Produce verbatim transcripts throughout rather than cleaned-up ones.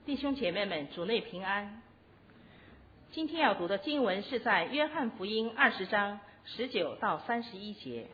弟兄姐妹们，主内平安。今天要读的经文是在约翰福音二十章十九到三十一节。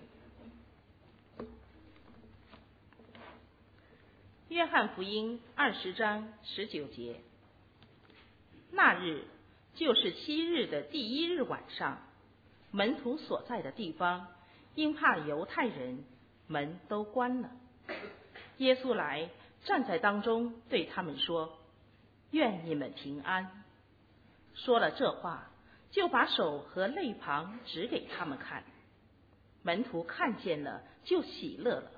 约翰福音二十章十九节，那日就是七日的第一日晚上，门徒所在的地方，因怕犹太人，门都关了。耶稣来，站在当中，对他们说：愿你们平安。说了这话，就把手和肋旁指给他们看。门徒看见了，就喜乐了。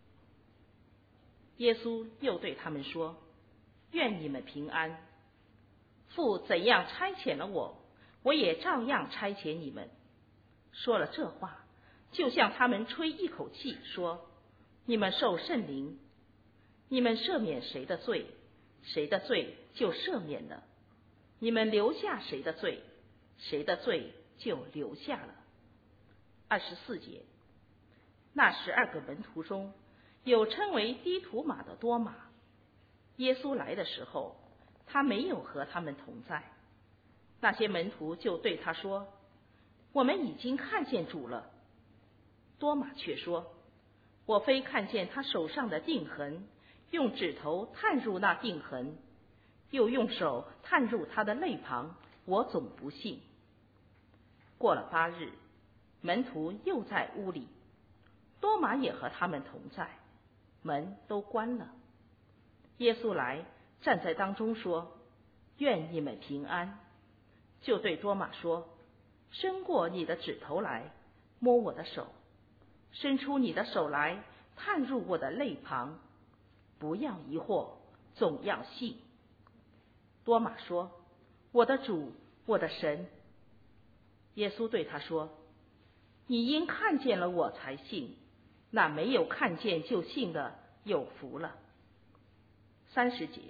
耶稣又对他们说：愿你们平安。父怎样差遣了我，我也照样差遣你们。说了这话，就向他们吹一口气，说：你们受圣灵。你们赦免谁的罪，谁的罪就赦免了；你们留下谁的罪，谁的罪就留下了。二十四节，那十二个门徒中有称为低土马的多马。耶稣来的时候，他没有和他们同在。那些门徒就对他说：我们已经看见主了。多马却说：我非看见他手上的钉痕，用指头探入那钉痕，又用手探入他的肋旁，我总不信。过了八日，门徒又在屋里，多马也和他们同在，门都关了。耶稣来，站在当中说：愿你们平安。就对多马说：伸过你的指头来，摸我的手；伸出你的手来，探入我的肋旁。不要疑惑，总要信。多马说：我的主，我的神。耶稣对他说：你因看见了我才信，那没有看见就信的有福了。三十节，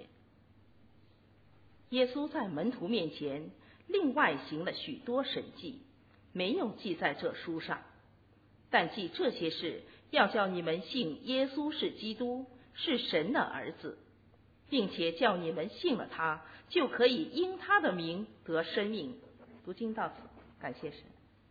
耶稣在门徒面前另外行了许多神迹，没有记在这书上，但记这些事，要叫你们信耶稣是基督，是神的儿子，并且叫你们信了他，就可以因他的名得生命。读经到此，感谢神。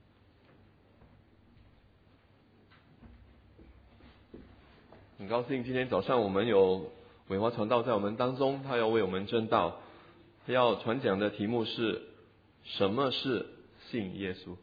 很高兴今天早上我们有伟华传道在我们当中，他要为我们证道，他要传讲的题目是什么是信耶稣。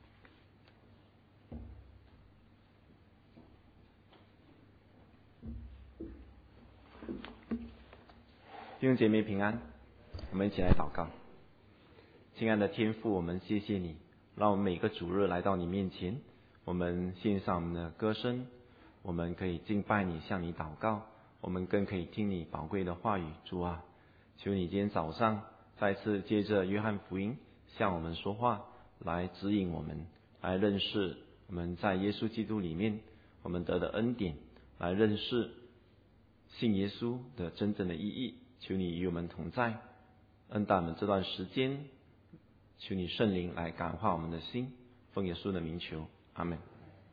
弟兄姐妹平安，我们一起来祷告。亲爱的天父，我们谢谢你，让我们每个主日来到你面前，我们献上我们的歌声，我们可以敬拜你，向你祷告，我们更可以听你宝贵的话语。主啊，求你今天早上再次借着约翰福音向我们说话，来指引我们，来认识我们在耶稣基督里面我们得的恩典，来认识信耶稣的真正的意义。求你与我们同在，恩待我们这段时间，求你圣灵来感化我们的心，奉耶稣的名求，阿们。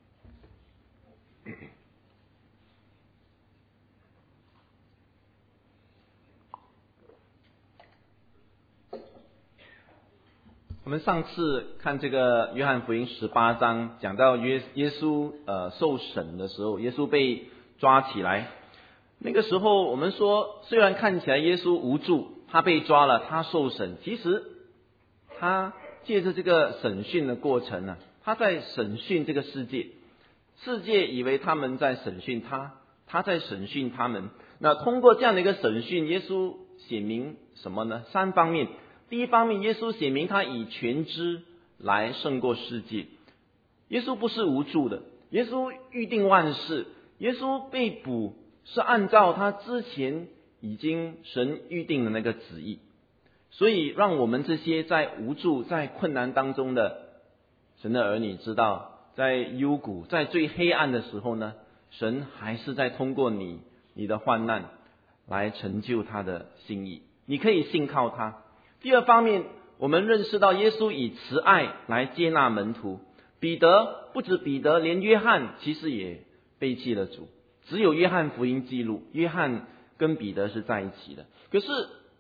我们上次看这个约翰福音十八章，讲到约耶稣呃受审的时候，耶稣被抓起来。那个时候我们说，虽然看起来耶稣无助，他被抓了，他受审，其实他借着这个审讯的过程呢，他在审讯这个世界，世界以为他们在审讯他，他在审讯他们。那通过这样的一个审讯，耶稣显明什么呢？三方面。第一方面，耶稣显明他以全知来胜过世界。耶稣不是无助的，耶稣预定万事，耶稣被捕是按照他之前已经神预定的那个旨意。所以让我们这些在无助在困难当中的神的儿女知道，在幽谷在最黑暗的时候呢，神还是在通过你你的患难来成就他的心意，你可以信靠他。第二方面，我们认识到耶稣以慈爱来接纳门徒。彼得不止彼得，连约翰其实也背弃了主，只有约翰福音记录约翰跟彼得是在一起的。可是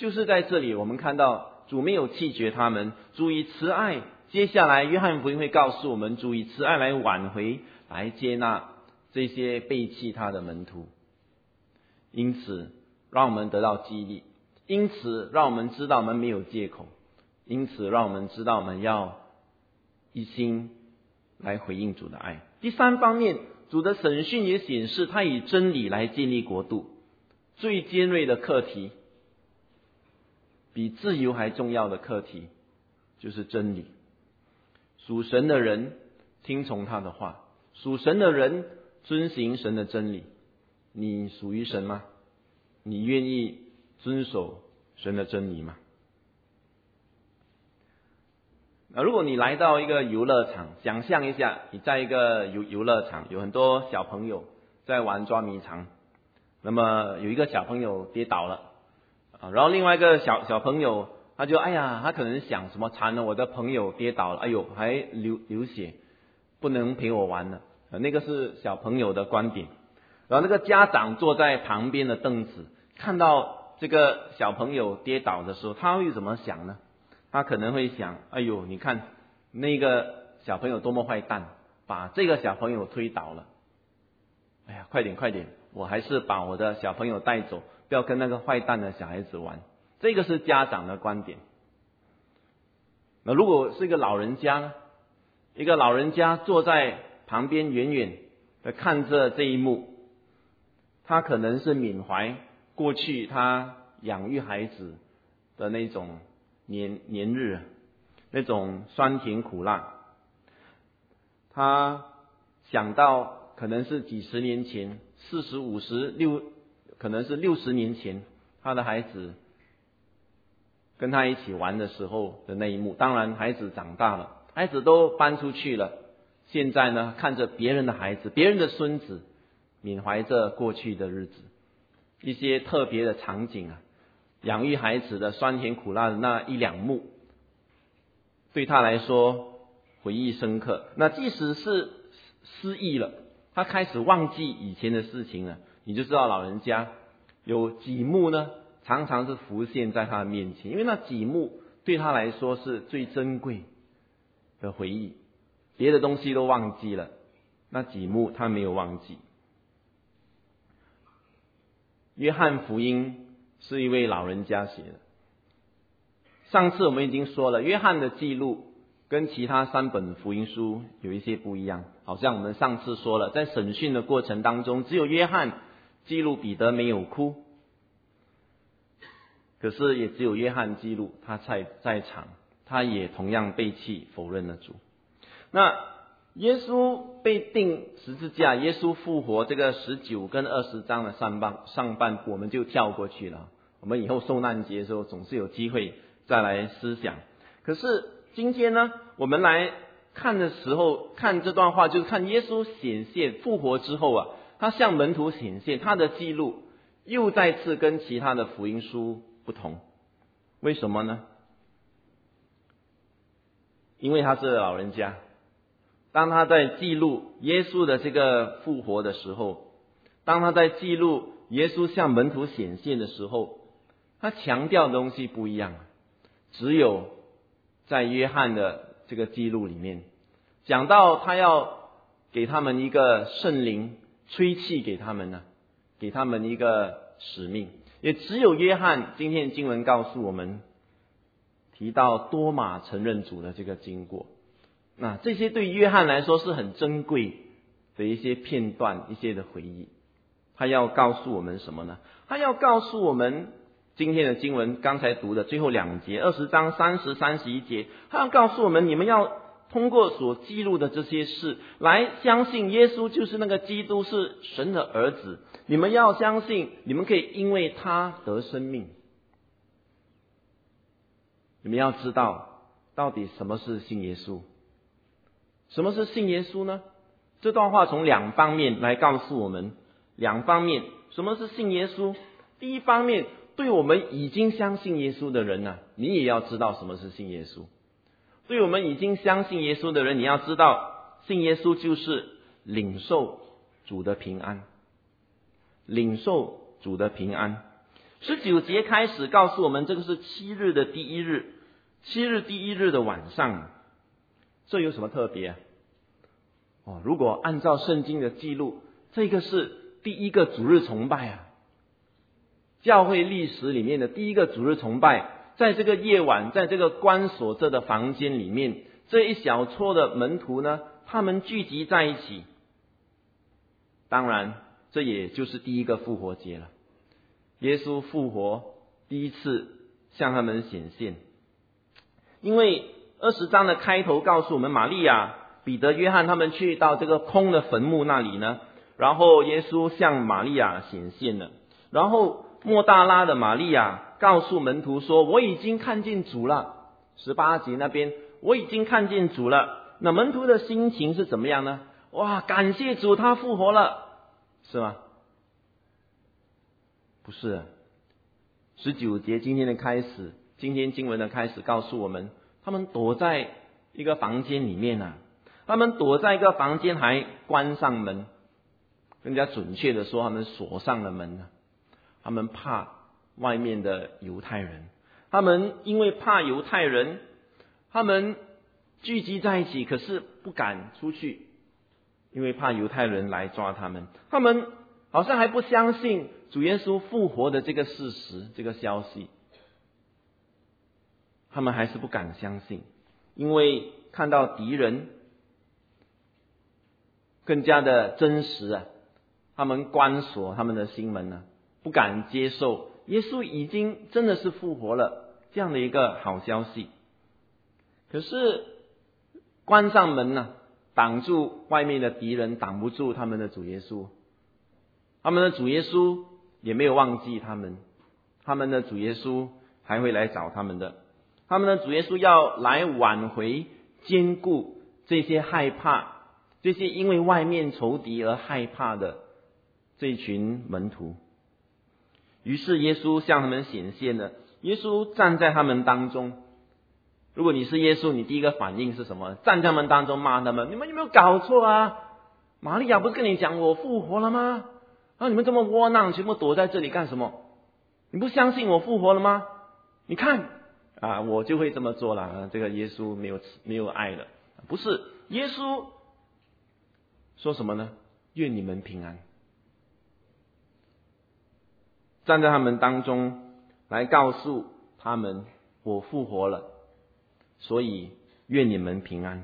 就是在这里我们看到主没有弃绝他们，主以慈爱，接下来约翰福音会告诉我们，主以慈爱来挽回，来接纳这些背弃他的门徒。因此让我们得到激励，因此让我们知道我们没有借口，因此让我们知道我们要一心来回应主的爱。第三方面，主的审讯也显示他以真理来建立国度。最尖锐的课题，比自由还重要的课题，就是真理。属神的人听从他的话，属神的人遵行神的真理。你属于神吗？你愿意遵守神的真理吗？那如果你来到一个游乐场，想象一下，你在一个游游乐场，有很多小朋友在玩捉迷藏，那么有一个小朋友跌倒了啊，然后另外一个小小朋友他就哎呀，他可能想什么惨了，我的朋友跌倒了，哎呦还流流血，不能陪我玩了，那个是小朋友的观点。然后那个家长坐在旁边的凳子，看到这个小朋友跌倒的时候，他会怎么想呢？他可能会想，哎呦，你看那个小朋友多么坏蛋，把这个小朋友推倒了。哎呀，快点快点，我还是把我的小朋友带走，不要跟那个坏蛋的小孩子玩。这个是家长的观点。那如果是一个老人家呢？一个老人家坐在旁边远远的看着这一幕，他可能是缅怀过去他养育孩子的那种年年日，那种酸甜苦辣。他想到可能是几十年前，四十五十六，可能是六十年前，他的孩子跟他一起玩的时候的那一幕。当然孩子长大了，孩子都搬出去了，现在呢，看着别人的孩子，别人的孙子，缅怀着过去的日子，一些特别的场景啊，养育孩子的酸甜苦辣的那一两幕，对他来说回忆深刻。那即使是失忆了，他开始忘记以前的事情了，你就知道老人家有几幕呢，常常是浮现在他的面前，因为那几幕对他来说是最珍贵的回忆，别的东西都忘记了，那几幕他没有忘记。约翰福音是一位老人家写的。上次我们已经说了，约翰的记录跟其他三本福音书有一些不一样，好像我们上次说了，在审讯的过程当中，只有约翰记录彼得没有哭，可是也只有约翰记录他在在场，他也同样背弃否认了主。那耶稣被钉十字架，耶稣复活，这个十九跟二十章的上半上半部我们就跳过去了，我们以后受难节的时候总是有机会再来思想。可是今天呢，我们来看的时候，看这段话就是看耶稣显现复活之后啊，他向门徒显现，他的记录又再次跟其他的福音书不同。为什么呢？因为他是老人家，当他在记录耶稣的这个复活的时候，当他在记录耶稣向门徒显现的时候，他强调的东西不一样。只有在约翰的这个记录里面讲到他要给他们一个圣灵吹气给他们呢，给他们一个使命。也只有约翰今天的经文告诉我们提到多马承认主的这个经过。那这些对约翰来说是很珍贵的一些片段，一些的回忆。他要告诉我们什么呢？他要告诉我们今天的经文刚才读的最后两节，二十章三十、三十一节，他要告诉我们，你们要通过所记录的这些事来相信耶稣就是那个基督，是神的儿子。你们要相信，你们可以因为他得生命。你们要知道到底什么是信耶稣。什么是信耶稣呢？这段话从两方面来告诉我们，两方面。什么是信耶稣？第一方面，对我们已经相信耶稣的人呢、啊，你也要知道什么是信耶稣。对我们已经相信耶稣的人，你要知道信耶稣就是领受主的平安，领受主的平安。 十九节开始告诉我们，这个是七日的第一日，七日第一日的晚上，这有什么特别啊？哦，如果按照圣经的记录，这个是第一个主日崇拜啊，教会历史里面的第一个主日崇拜，在这个夜晚，在这个关锁着的房间里面，这一小撮的门徒呢，他们聚集在一起。当然，这也就是第一个复活节了。耶稣复活第一次向他们显现，因为二十章的开头告诉我们，玛利亚、彼得、约翰他们去到这个空的坟墓那里呢，然后耶稣向玛利亚显现了，然后莫大拉的玛利亚告诉门徒说，我已经看见主了。十八节那边，我已经看见主了。那门徒的心情是怎么样呢？哇，感谢主，他复活了，是吗？不是。十九节今天的开始，今天经文的开始告诉我们，他们躲在一个房间里面啊，他们躲在一个房间还关上门，更加准确的说，他们锁上了门啊。他们怕外面的犹太人，他们因为怕犹太人，他们聚集在一起，可是不敢出去，因为怕犹太人来抓他们。他们好像还不相信主耶稣复活的这个事实，这个消息，他们还是不敢相信，因为看到敌人更加的真实啊，他们关锁他们的心门啊，不敢接受耶稣已经真的是复活了这样的一个好消息。可是关上门呢、啊，挡住外面的敌人，挡不住他们的主耶稣。他们的主耶稣也没有忘记他们，他们的主耶稣还会来找他们的。他们的主耶稣要来挽回、兼顾这些害怕、这些因为外面仇敌而害怕的这群门徒。于是耶稣向他们显现了，耶稣站在他们当中。如果你是耶稣，你第一个反应是什么？站在他们当中骂他们，你们有没有搞错啊？玛利亚不是跟你讲我复活了吗？啊，你们这么窝囊，全部躲在这里干什么？你不相信我复活了吗？你看啊，我就会这么做了。啊、这个耶稣没有没有爱了，不是耶稣说什么呢？愿你们平安。站在他们当中来告诉他们，我复活了，所以愿你们平安。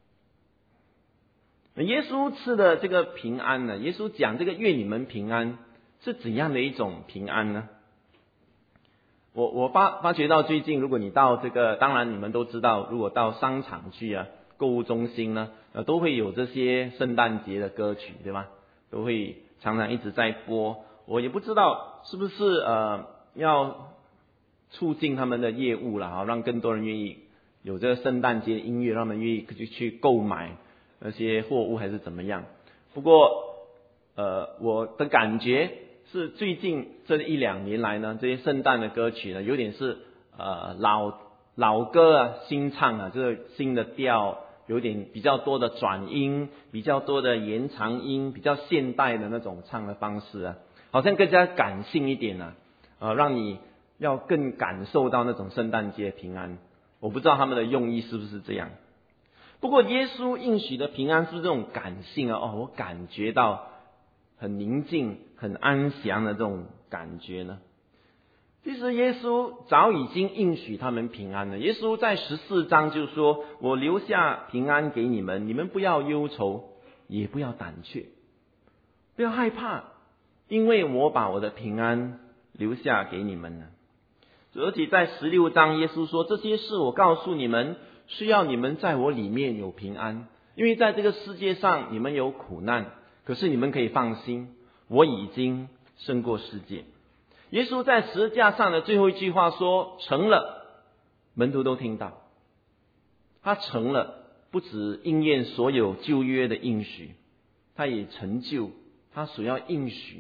耶稣赐的这个平安呢，耶稣讲这个愿你们平安是怎样的一种平安呢？我我发发觉到最近，如果你到这个，当然你们都知道，如果到商场去啊，购物中心呢，呃，都会有这些圣诞节的歌曲，对吧？都会常常一直在播。我也不知道是不是呃要促进他们的业务啦，让更多人愿意有这个圣诞节音乐，让他们愿意去去购买那些货物，还是怎么样？不过呃我的感觉是最近这一两年来呢，这些圣诞的歌曲呢，有点是呃老老歌啊，新唱啊，这个新的调，有点比较多的转音，比较多的延长音，比较现代的那种唱的方式啊，好像更加感性一点啊，呃，让你要更感受到那种圣诞节平安。我不知道他们的用意是不是这样。不过耶稣应许的平安是不是这种感性啊？哦，我感觉到很宁静、很安详的这种感觉呢？其实耶稣早已经应许他们平安了。耶稣在十四章就说：“我留下平安给你们，你们不要忧愁，也不要胆怯，不要害怕，因为我把我的平安留下给你们了。”而且在十六章，耶稣说：“这些事我告诉你们，是要你们在我里面有平安。因为在这个世界上你们有苦难，可是你们可以放心，我已经胜过世界。”耶稣在十字架上的最后一句话说：“成了。”门徒都听到，他成了，不只应验所有旧约的应许，他也成就他所要应许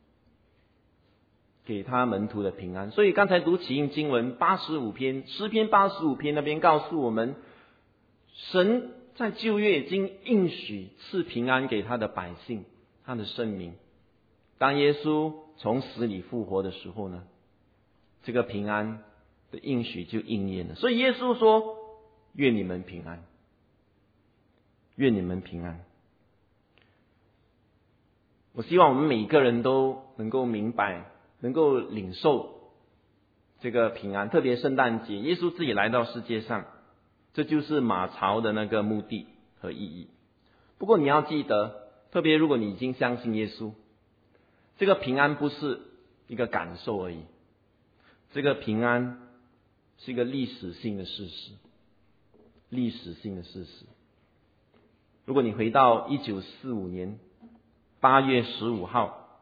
给他门徒的平安。所以刚才读起应经文八十五篇，诗篇八十五篇那边告诉我们，神在旧约已经应许赐平安给他的百姓，他的圣民。当耶稣从死里复活的时候呢， 这个平安的应许就应验了。所以耶稣说：愿你们平安，愿你们平安。我希望我们每个人都能够明白，能够领受这个平安。特别圣诞节，耶稣自己来到世界上，这就是马槽的那个目的和意义。不过你要记得，特别如果你已经相信耶稣，这个平安不是一个感受而已，这个平安是一个历史性的事实，历史性的事实。如果你回到一九四五年八月十五号，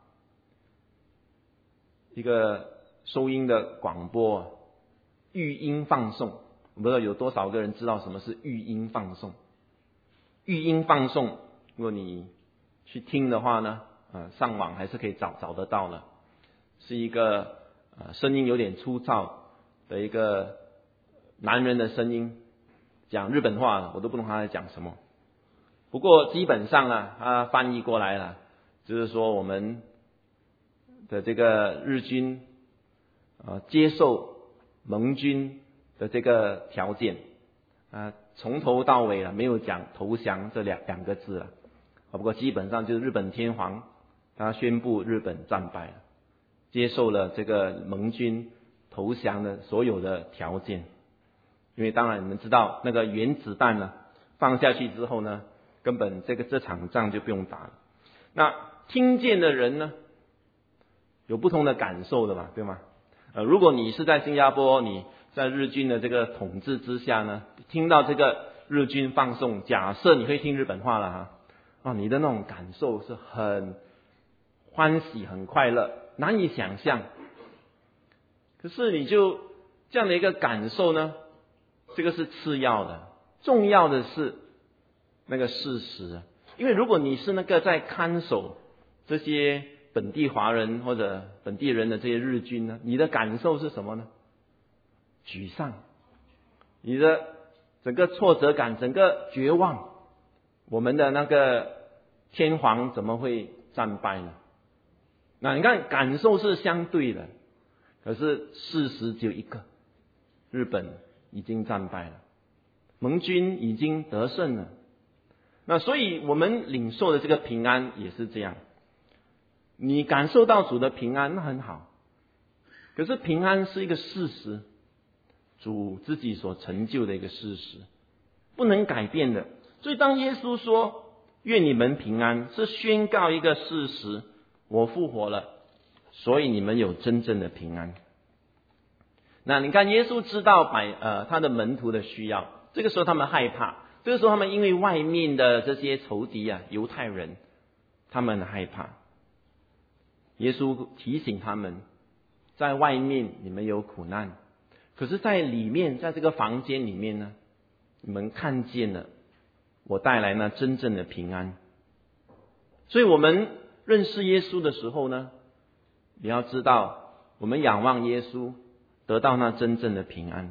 一个收音的广播，育婴放送，我不知道有多少个人知道什么是育婴放送。育婴放送，如果你去听的话呢，呃，上网还是可以找找得到的，是一个呃声音有点粗糙的一个男人的声音，讲日本话，我都不懂他在讲什么。不过基本上啊，他翻译过来了，就是说我们的这个日军呃接受盟军的这个条件啊，从头到尾了没有讲投降这两两个字了。不过基本上就是日本天皇他宣布日本战败了，接受了这个盟军投降的所有的条件。因为当然你们知道，那个原子弹呢放下去之后呢，根本这个这场仗就不用打了。那听见的人呢，有不同的感受的嘛，对吗？呃，如果你是在新加坡，你在日军的这个统治之下呢，听到这个日军放送，假设你会听日本话了哈，啊，你的那种感受是很欢喜、很快乐，难以想象。可是你就这样的一个感受呢，这个是次要的，重要的是那个事实。因为如果你是那个在看守这些本地华人或者本地人的这些日军呢，你的感受是什么呢？沮丧，你的整个挫折感，整个绝望。我们的那个天皇怎么会战败呢？那你看，感受是相对的，可是事实只有一个，日本已经战败了，盟军已经得胜了。那所以我们领受的这个平安也是这样，你感受到主的平安，那很好。可是平安是一个事实，主自己所成就的一个事实，不能改变的。所以当耶稣说愿你们平安，是宣告一个事实，我复活了，所以你们有真正的平安。那你看耶稣知道百呃他的门徒的需要，这个时候他们害怕，这个时候他们因为外面的这些仇敌啊，犹太人，他们害怕。耶稣提醒他们，在外面你们有苦难，可是在里面，在这个房间里面呢，你们看见了我带来那真正的平安。所以我们认识耶稣的时候呢，你要知道，我们仰望耶稣，得到那真正的平安。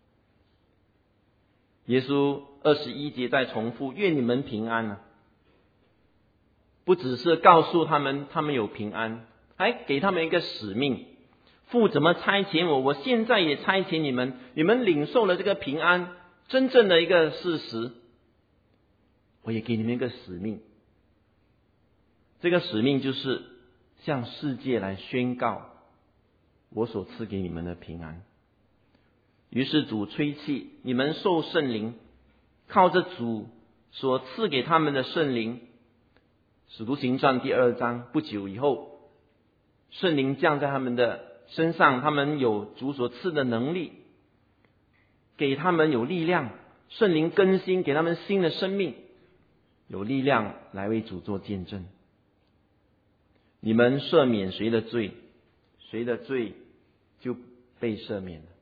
耶稣二十一节再重复愿你们平安啊，不只是告诉他们他们有平安，还给他们一个使命，父怎么差遣我，我现在也差遣你们，你们领受了这个平安真正的一个事实，我也给你们一个使命。这个使命就是向世界来宣告我所赐给你们的平安。于是主吹气，你们受圣灵，靠着主所赐给他们的圣灵。使徒行传第二章，不久以后，圣灵降在他们的身上，他们有主所赐的能力，给他们有力量，圣灵更新，给他们新的生命，有力量来为主做见证。你们赦免谁的罪，谁的罪就被赦免了。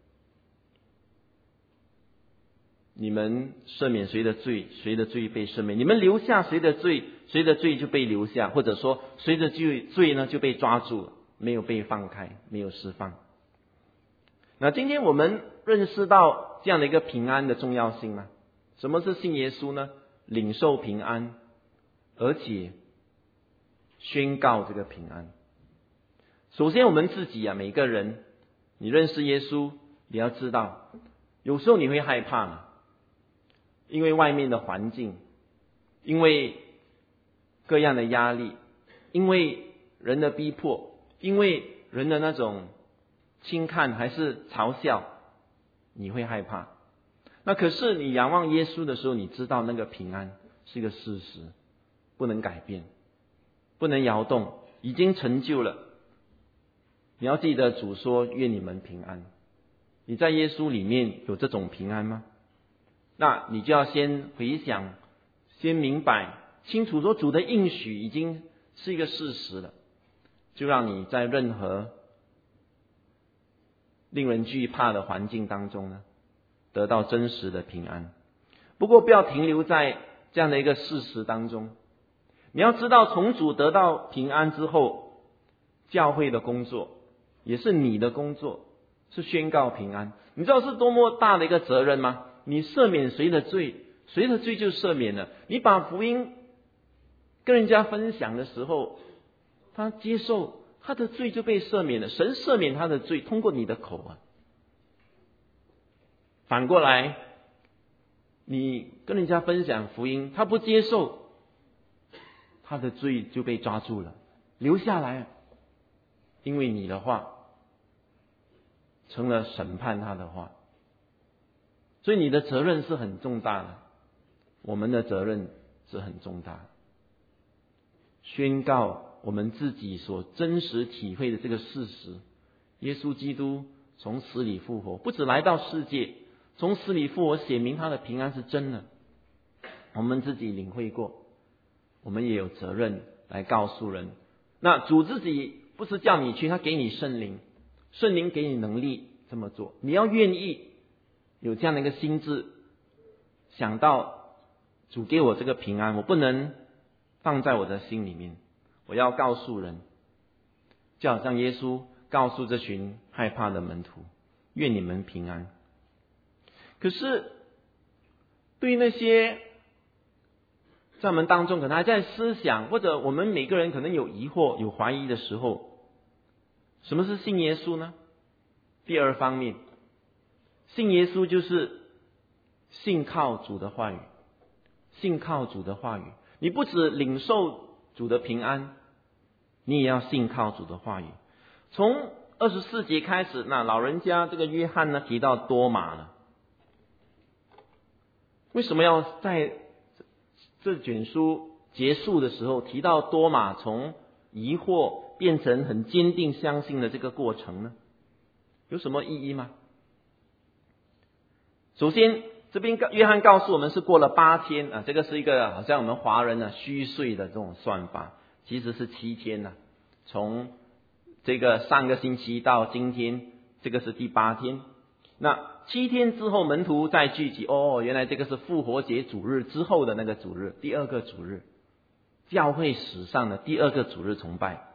你们赦免谁的罪，谁的罪被赦免；你们留下谁的罪，谁的罪就被留下，或者说谁的罪罪呢就被抓住，没有被放开，没有释放。那今天我们认识到这样的一个平安的重要性吗？什么是信耶稣呢？领受平安，而且宣告这个平安。首先我们自己啊，每个人你认识耶稣，你要知道，有时候你会害怕嘛，因为外面的环境，因为各样的压力，因为人的逼迫，因为人的那种轻看还是嘲笑，你会害怕。那可是你仰望耶稣的时候，你知道那个平安是一个事实，不能改变，不能摇动，已经成就了。你要记得主说愿你们平安，你在耶稣里面有这种平安吗？那你就要先回想，先明白清楚说主的应许已经是一个事实了，就让你在任何令人惧怕的环境当中呢，得到真实的平安。不过不要停留在这样的一个事实当中，你要知道从主得到平安之后，教会的工作也是你的工作，是宣告平安。你知道是多么大的一个责任吗？你赦免谁的罪，谁的罪就赦免了。你把福音跟人家分享的时候，他接受，他的罪就被赦免了，神赦免他的罪，通过你的口啊。反过来，你跟人家分享福音，他不接受，他的罪就被抓住了，留下来，因为你的话成了审判他的话。所以你的责任是很重大的，我们的责任是很重大的，宣告我们自己所真实体会的这个事实，耶稣基督从死里复活，不只来到世界，从死里复活显明他的平安是真的，我们自己领会过，我们也有责任来告诉人。那主自己不是叫你去，他给你圣灵，圣灵给你能力这么做，你要愿意有这样的一个心智，想到主给我这个平安，我不能放在我的心里面，我要告诉人，就好像耶稣告诉这群害怕的门徒，愿你们平安。可是对于那些在我们当中可能还在思想，或者我们每个人可能有疑惑有怀疑的时候，什么是信耶稣呢？第二方面，信耶稣就是信靠主的话语，信靠主的话语。你不只领受主的平安，你也要信靠主的话语。从二十四节开始，那老人家这个约翰呢提到多马了。为什么要在这卷书结束的时候提到多马从疑惑变成很坚定相信的这个过程呢？有什么意义吗？首先，这边约翰告诉我们是过了八天啊，这个是一个好像我们华人呢虚岁的这种算法，其实是七天呢、啊。从这个上个星期到今天，这个是第八天。那七天之后，门徒再聚集，哦，原来这个是复活节主日之后的那个主日，第二个主日，教会史上的第二个主日崇拜。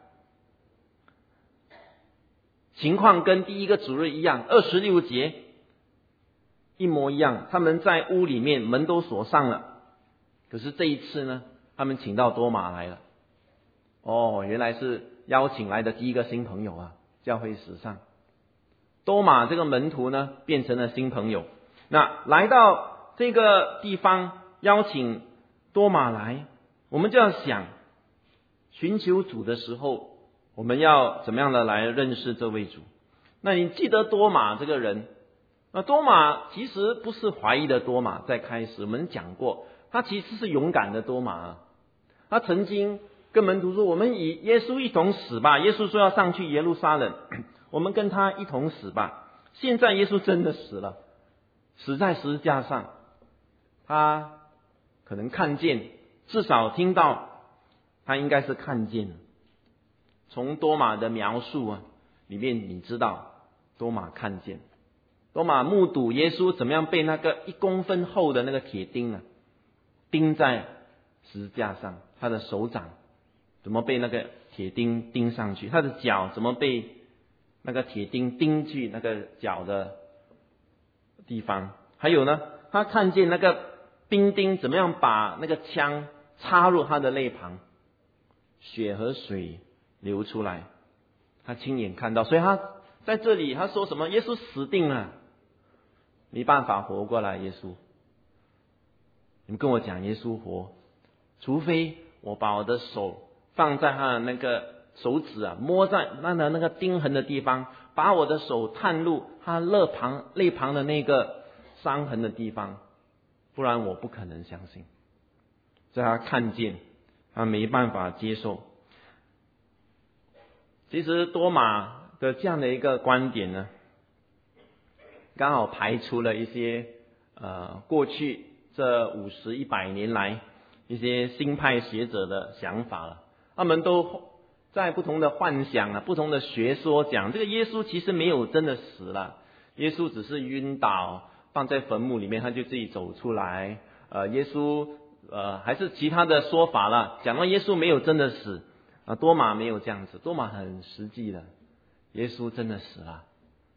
情况跟第一个主日一样，二十六节一模一样，他们在屋里面，门都锁上了。可是这一次呢，他们请到多马来了。哦，原来是邀请来的第一个新朋友啊，教会史上。多马这个门徒呢，变成了新朋友。那来到这个地方，邀请多马来，我们就要想，寻求主的时候，我们要怎么样的来认识这位主？那你记得多马这个人？那多马其实不是怀疑的多马，在开始我们讲过，他其实是勇敢的多马。他曾经跟门徒说，我们与耶稣一同死吧。耶稣说要上去耶路撒冷，我们跟他一同死吧。现在耶稣真的死了，死在十字架上。他可能看见，至少听到，他应该是看见了。从多马的描述啊里面，你知道多马看见，多马目睹耶稣怎么样被那个一公分厚的那个铁钉啊钉在十字架上，他的手掌怎么被那个铁钉钉上去，他的脚怎么被那个铁钉钉去那个脚的地方，还有呢，他看见那个兵丁怎么样把那个枪插入他的肋旁，血和水流出来，他亲眼看到，所以他在这里他说什么？耶稣死定了，没办法活过来。耶稣，你们跟我讲，耶稣活，除非我把我的手放在他的那个手指啊，摸在他的那个钉痕的地方，把我的手探入他肋旁肋旁的那个伤痕的地方，不然我不可能相信。在他看见，他没办法接受。其实多马的这样的一个观点呢，刚好排除了一些呃过去这五十一百年来一些新派学者的想法了。他们都在不同的幻想啊、不同的学说讲，这个耶稣其实没有真的死了，耶稣只是晕倒，放在坟墓里面，他就自己走出来。呃，耶稣呃还是其他的说法了，讲到耶稣没有真的死啊。多马没有这样子，多马很实际的，耶稣真的死了，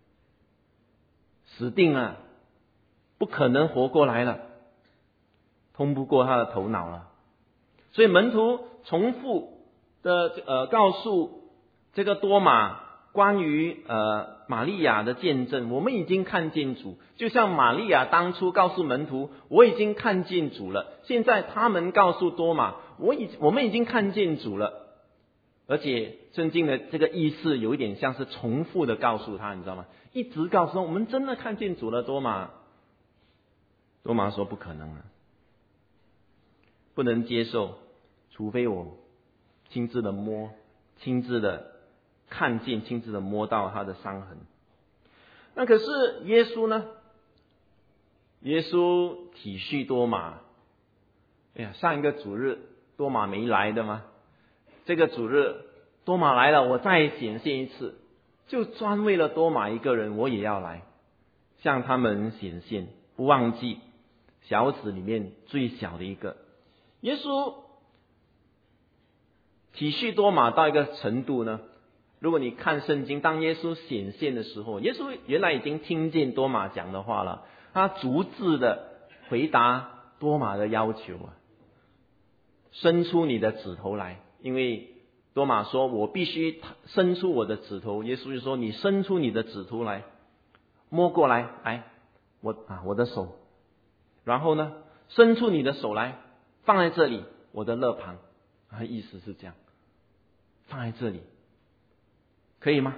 死定了，不可能活过来了，通不过他的头脑了。所以门徒重复的呃告诉这个多马关于呃玛利亚的见证，我们已经看见主，就像玛利亚当初告诉门徒我已经看见主了，现在他们告诉多马我已我们已经看见主了，而且圣经的这个意思有一点像是重复的告诉他，你知道吗？一直告诉他我们真的看见主了。多马多马说不可能了，不能接受，除非我亲自的摸，亲自的看见，亲自的摸到他的伤痕。那可是耶稣呢？耶稣体恤多马。哎呀，上一个主日多马没来的吗？这个主日多马来了，我再显现一次，就专为了多马一个人，我也要来向他们显现，不忘记小子里面最小的一个。耶稣体恤多马到一个程度呢，如果你看圣经，当耶稣显现的时候，耶稣原来已经听见多马讲的话了，他逐字的回答多马的要求啊，伸出你的指头来，因为多马说我必须伸出我的指头，耶稣就说你伸出你的指头来，摸过来，来，我啊我的手，然后呢伸出你的手来，放在这里，我的肋旁，啊意思是这样，放在这里，可以吗？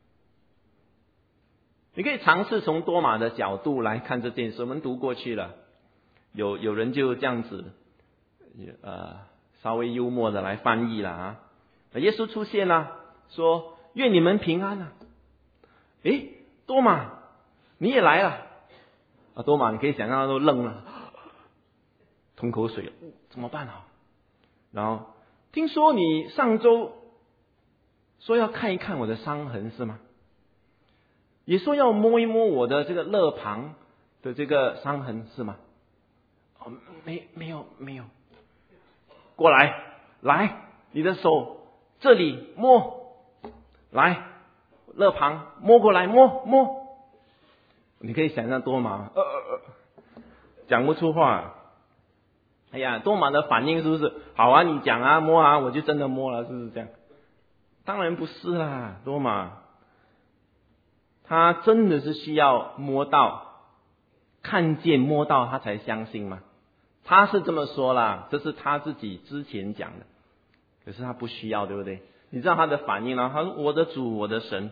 你可以尝试从多马的角度来看这件事。我们读过去了，有有人就这样子，呃，稍微幽默的来翻译了啊。耶稣出现了，说愿你们平安啊！诶，多马，你也来了啊！多马，你可以想象他都愣了，吞口水了，怎么办啊？然后听说你上周说要看一看我的伤痕是吗？也说要摸一摸我的这个肋旁的这个伤痕是吗？哦，没没有没有。过来，来，你的手这里摸，来，肋旁摸过来，摸摸。你可以想象多马呃呃呃讲不出话。哎呀，多马的反应是不是？好啊，你讲啊，摸啊，我就真的摸了，是不是这样？当然不是啦，多马他真的是需要摸到、看见、摸到他才相信吗？他是这么说啦，这是他自己之前讲的，可是他不需要，对不对？你知道他的反应啊？他说：“我的主，我的神。”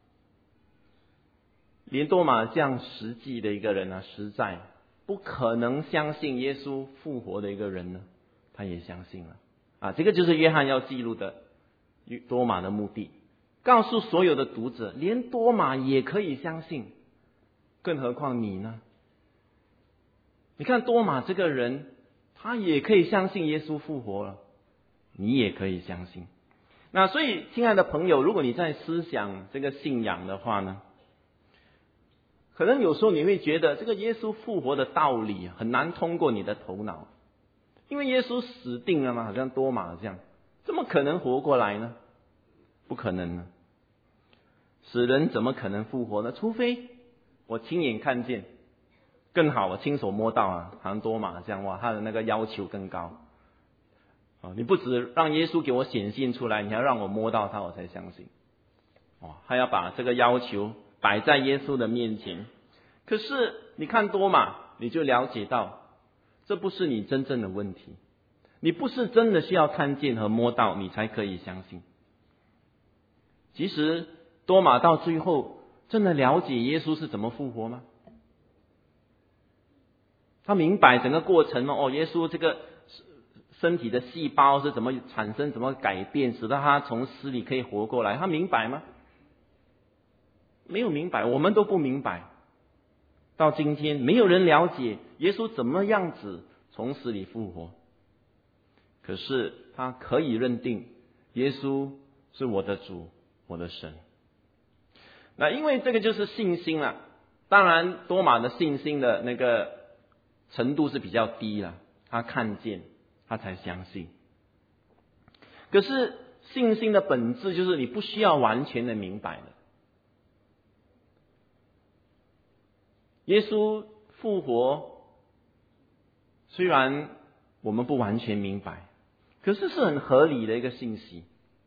连多马这样实际的一个人啊，实在不可能相信耶稣复活的一个人呢，他也相信了啊！这个就是约翰要记录的多马的目的，告诉所有的读者，连多马也可以相信，更何况你呢？你看多马这个人，他也可以相信耶稣复活了，你也可以相信。那所以，亲爱的朋友，如果你在思想这个信仰的话呢，可能有时候你会觉得这个耶稣复活的道理很难通过你的头脑，因为耶稣死定了嘛，好像多马这样，怎么可能活过来呢？不可能呢，死人怎么可能复活呢？除非我亲眼看见，更好，我亲手摸到啊，好像多马这样，哇，他的那个要求更高啊！你不只让耶稣给我显现出来，你还让我摸到他，我才相信。 哦，他要把这个要求摆在耶稣的面前。可是你看多马，你就了解到，这不是你真正的问题，你不是真的需要看见和摸到，你才可以相信。其实多马到最后真的了解耶稣是怎么复活吗？他明白整个过程吗？哦，耶稣这个身体的细胞是怎么产生、怎么改变，使得他从死里可以活过来，他明白吗？没有明白，我们都不明白。到今天，没有人了解耶稣怎么样子从死里复活。可是他可以认定耶稣是我的主，我的神。那因为这个就是信心了。当然多马的信心的那个程度是比较低了，他看见他才相信。可是信心的本质就是你不需要完全的明白的。耶稣复活，虽然我们不完全明白，可是是很合理的一个信息。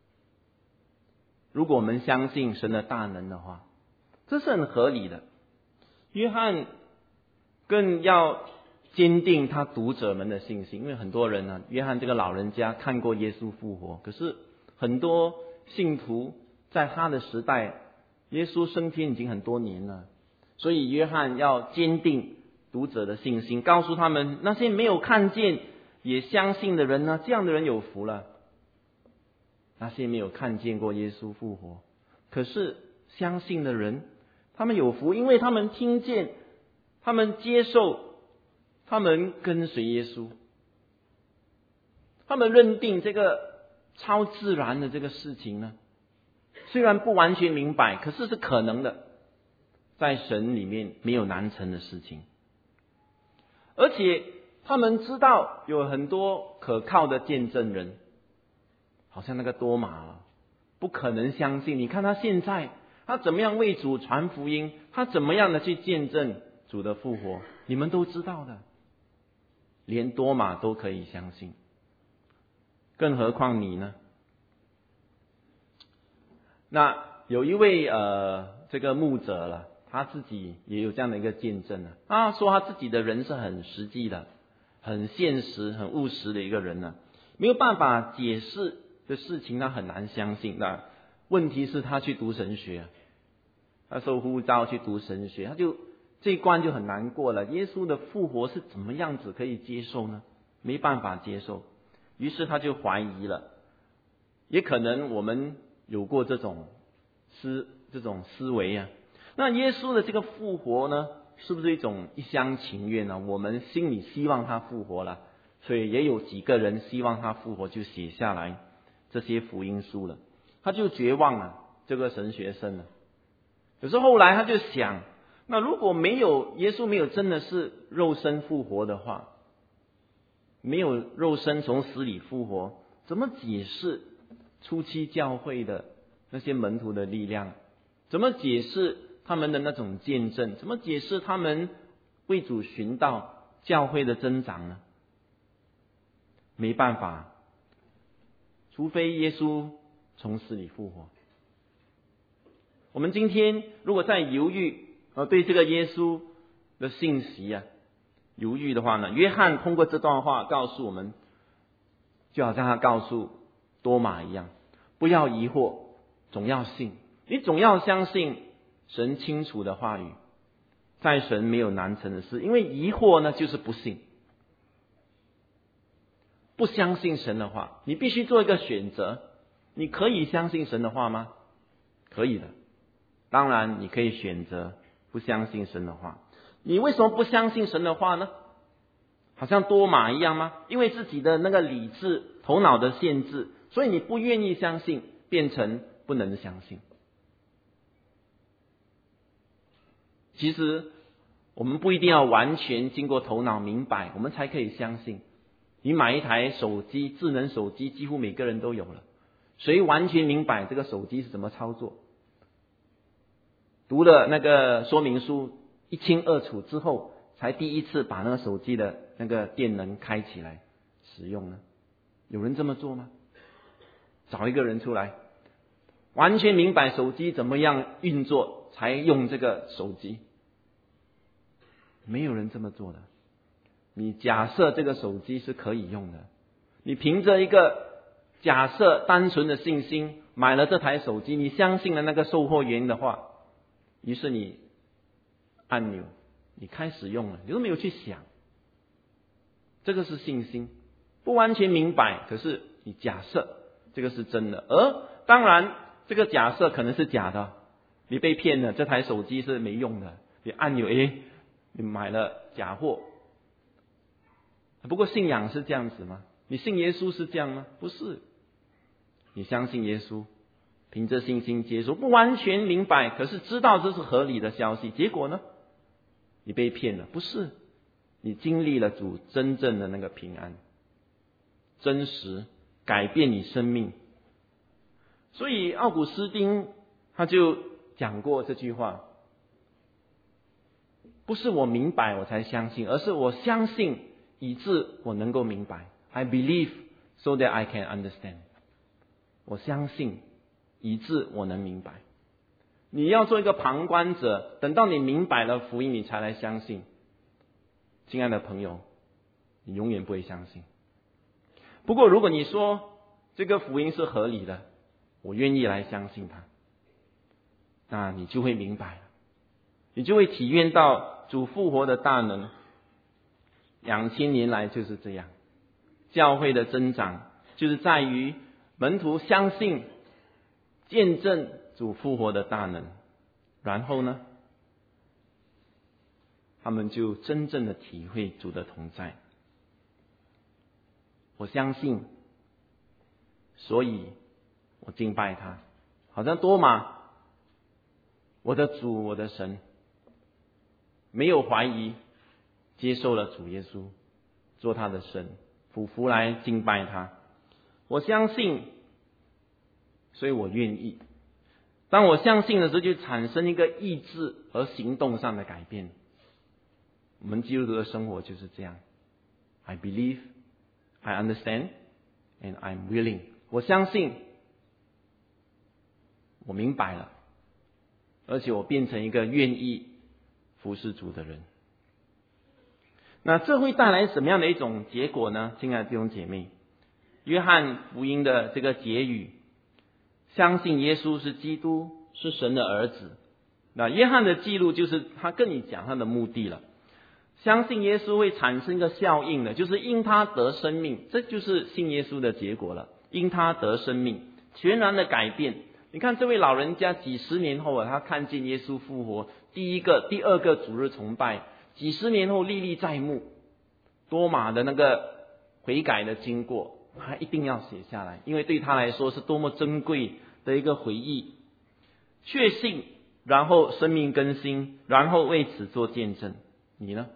如果我们相信神的大能的话，这是很合理的。约翰更要坚定他读者们的信心，因为很多人呢，约翰这个老人家看过耶稣复活，可是很多信徒在他的时代，耶稣升天已经很多年了，所以约翰要坚定读者的信心，告诉他们那些没有看见也相信的人呢，这样的人有福了。那些没有看见过耶稣复活，可是相信的人，他们有福，因为他们听见，他们接受，他们跟随耶稣，他们认定这个超自然的这个事情呢，虽然不完全明白，可是是可能的，在神里面没有难成的事情。而且他们知道有很多可靠的见证人，好像那个多马不可能相信，你看他现在他怎么样为主传福音，他怎么样的去见证主的复活，你们都知道的，连多马都可以相信，更何况你呢？那有一位呃这个牧者了，他自己也有这样的一个见证啊，他说他自己的人是很实际的，很现实、很务实的一个人呢，没有办法解释的事情他很难相信。那问题是他去读神学，他受呼召去读神学，他就这一关就很难过了。耶稣的复活是怎么样子可以接受呢？没办法接受，于是他就怀疑了。也可能我们有过这种思这种思维啊。那耶稣的这个复活呢，是不是一种一厢情愿呢？我们心里希望他复活了，所以也有几个人希望他复活，就写下来这些福音书了。他就绝望了，这个神学生了。可是后来他就想，那如果没有耶稣没有真的是肉身复活的话，没有肉身从死里复活，怎么解释初期教会的那些门徒的力量？怎么解释他们的那种见证？怎么解释他们为主寻道教会的增长呢？没办法，除非耶稣从死里复活。我们今天如果在犹豫呃对这个耶稣的信息啊犹豫的话呢，约翰通过这段话告诉我们，就好像他告诉多马一样，不要疑惑，总要信。你总要相信神清楚的话语，在神没有难成的事。因为疑惑呢就是不信，不相信神的话，你必须做一个选择。你可以相信神的话吗？可以的。当然你可以选择不相信神的话。你为什么不相信神的话呢？好像多马一样吗？因为自己的那个理智头脑的限制，所以你不愿意相信，变成不能相信。其实我们不一定要完全经过头脑明白，我们才可以相信。你买一台手机，智能手机几乎每个人都有了，谁完全明白这个手机是怎么操作？读了那个说明书一清二楚之后，才第一次把那个手机的那个电能开起来使用呢？有人这么做吗？找一个人出来， 完全明白手机怎么样运作才用这个手机。没有人这么做的。你假设这个手机是可以用的，你凭着一个假设单纯的信心买了这台手机，你相信了那个售货员的话，于是你按钮，你开始用了，你都没有去想，这个是信心，不完全明白，可是你假设这个是真的，而当然这个假设可能是假的，你被骗了，这台手机是没用的，你按钮，诶，你买了假货。不过信仰是这样子吗？你信耶稣是这样吗？不是。你相信耶稣，凭着信心接受，不完全明白，可是知道这是合理的消息，结果呢？你被骗了，不是。你经历了主真正的那个平安，真实改变你生命。所以奥古斯丁他就讲过这句话，不是我明白我才相信，而是我相信以致我能够明白。 I believe so that I can understand。 我相信以致我能明白。你要做一个旁观者，等到你明白了福音你才来相信，亲爱的朋友，你永远不会相信。不过如果你说这个福音是合理的，我愿意来相信它，那你就会明白了，你就会体验到主复活的大能。两千年来就是这样，教会的增长就是在于门徒相信见证主复活的大能，然后呢，他们就真正的体会主的同在。我相信，所以我敬拜他，好像多马，我的主，我的神，没有怀疑，接受了主耶稣做他的神，俯伏来敬拜他。我相信，所以我愿意。当我相信的时候，就产生一个意志和行动上的改变。我们基督徒的生活就是这样。I believe, I understand, and I'm willing。 我相信，我明白了，而且我变成一个愿意服侍主的人。那这会带来什么样的一种结果呢？亲爱的弟兄姐妹，约翰福音的这个结语，相信耶稣是基督，是神的儿子。那约翰的记录就是他跟你讲他的目的了。相信耶稣会产生一个效应的，就是因他得生命，这就是信耶稣的结果了。因他得生命，全然的改变。你看这位老人家几十年后啊，他看见耶稣复活，第一个、第二个主日崇拜，几十年后历历在目。多马的那个悔改的经过，他一定要写下来，因为对他来说是多么珍贵的一个回忆。确信，然后生命更新，然后为此做见证。你呢？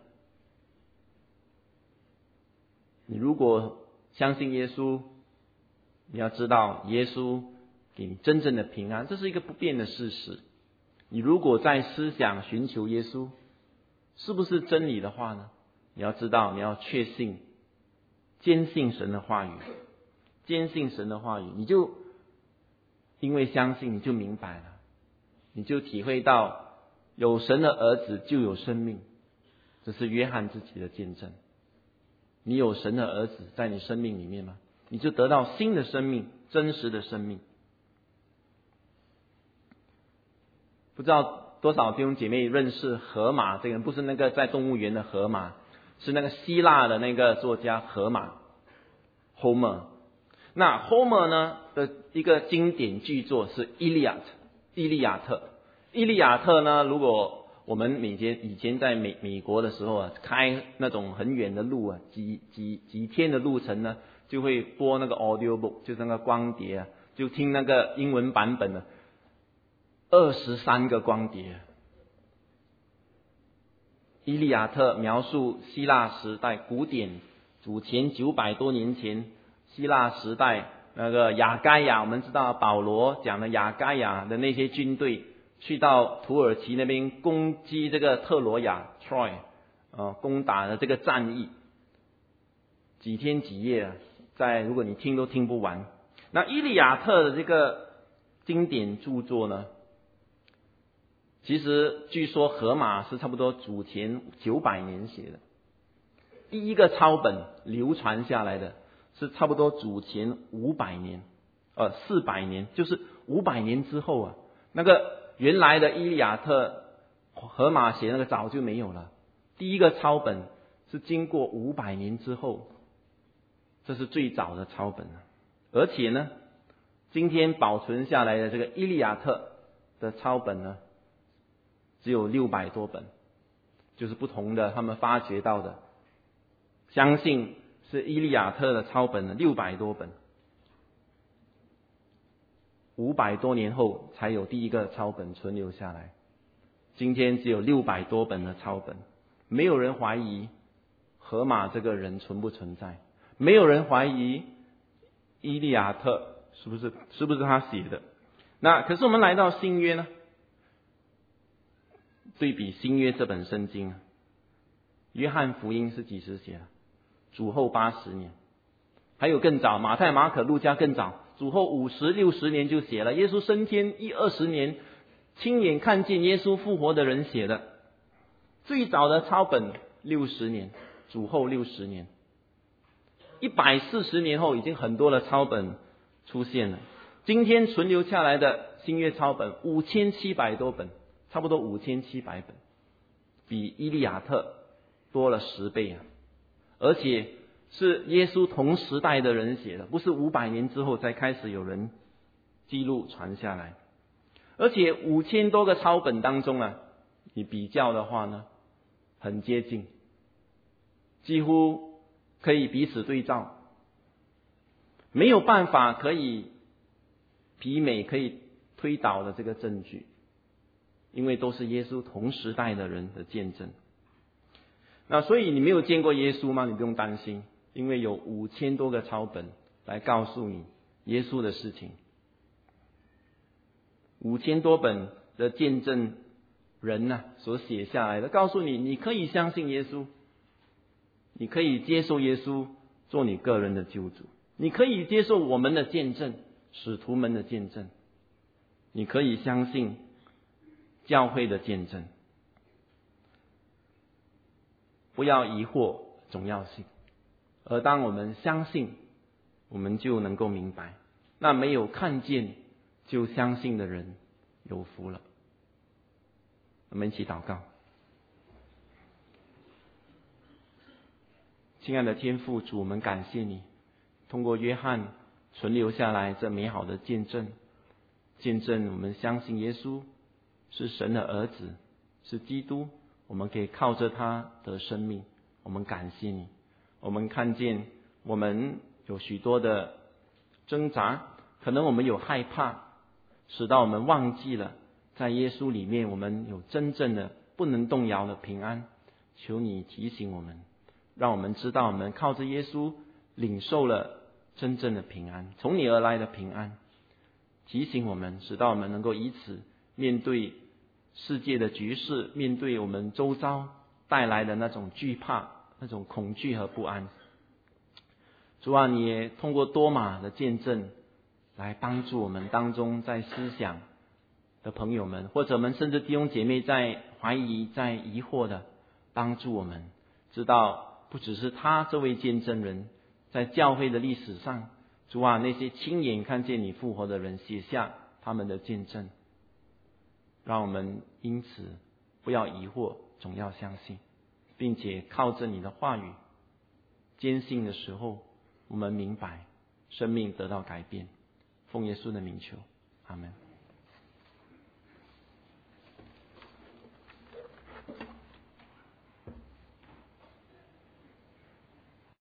你如果相信耶稣，你要知道耶稣给你真正的平安，这是一个不变的事实。你如果在思想寻求耶稣是不是真理的话呢，你要知道，你要确信，坚信神的话语，坚信神的话语，你就因为相信，你就明白了，你就体会到有神的儿子就有生命。这是约翰自己的见证。你有神的儿子在你生命里面吗？你就得到新的生命，真实的生命。不知道多少弟兄姐妹认识荷马这个人，不是那个在动物园的荷马，是那个希腊的那个作家荷马 Homer。 那 Homer 呢的一个经典巨作是伊利亚特伊利亚特伊利亚特呢，如果我们每天以前在美美国的时候啊，开那种很远的路啊，几几几天的路程呢，就会播那个 audio book， 就是那个光碟啊，就听那个英文版本的，二十三个光碟。伊利亚特描述希腊时代古典，主前九百多年前希腊时代那个亚该亚，我们知道保罗讲的亚该亚的那些军队去到土耳其那边攻击这个特罗亚 Troy， 呃，攻打的这个战役，几天几夜啊，在如果你听都听不完。那伊利亚特的这个经典著作呢，其实据说荷马是差不多主前九百年写的，第一个抄本流传下来的是差不多主前五百年，呃四百年，就是五百年之后啊，那个原来的《伊利亚特》荷马写那个早就没有了，第一个抄本是经过五百年之后，这是最早的抄本，而且呢，今天保存下来的这个《伊利亚特》的抄本呢，只有六百多本，就是不同的他们发掘到的，相信是《伊利亚特》的抄本呢六百多本，五百多年后才有第一个抄本存留下来。今天只有六百多本的抄本，没有人怀疑荷马这个人存不存在，没有人怀疑伊利亚特是不是是不是他写的。那可是我们来到新约呢，对比新约这本圣经啊，约翰福音是几时写的？主后八十年，还有更早，马太、马可、路加更早，主后五十六十年就写了。耶稣升天一二十年，亲眼看见耶稣复活的人写的。最早的抄本六十年，主后六十年，一百四十年后已经很多的抄本出现了。今天存留下来的新约抄本五千七百多本，差不多五千七百本，比伊利亚特多了十倍啊！而且是耶稣同时代的人写的，不是五百年之后才开始有人记录传下来。而且五千多个抄本当中啊，你比较的话呢，很接近，几乎可以彼此对照，没有办法可以媲美、可以推导的这个证据，因为都是耶稣同时代的人的见证。那所以你没有见过耶稣吗？你不用担心，因为有五千多个抄本来告诉你耶稣的事情。五千多本的见证人啊所写下来的，告诉你你可以相信耶稣，你可以接受耶稣做你个人的救主，你可以接受我们的见证，使徒们的见证，你可以相信教会的见证。不要疑惑重要性，而当我们相信，我们就能够明白，那没有看见就相信的人有福了。我们一起祷告。亲爱的天父主，我们感谢你，通过约翰存留下来这美好的见证，见证我们相信耶稣是神的儿子，是基督，我们可以靠着他得生命。我们感谢你，我们看见我们有许多的挣扎，可能我们有害怕，使到我们忘记了在耶稣里面我们有真正的不能动摇的平安。求你提醒我们，让我们知道我们靠着耶稣领受了真正的平安，从你而来的平安。提醒我们，使到我们能够以此面对世界的局势，面对我们周遭带来的那种惧怕、那种恐惧和不安。主啊，你也通过多马的见证来帮助我们当中在思想的朋友们，或者我们甚至弟兄姐妹在怀疑、在疑惑的，帮助我们知道，不只是他这位见证人，在教会的历史上，主啊，那些亲眼看见你复活的人写下他们的见证，让我们因此不要疑惑，总要相信，并且靠着你的话语坚信的时候，我们明白生命得到改变。奉耶稣的名求，阿们。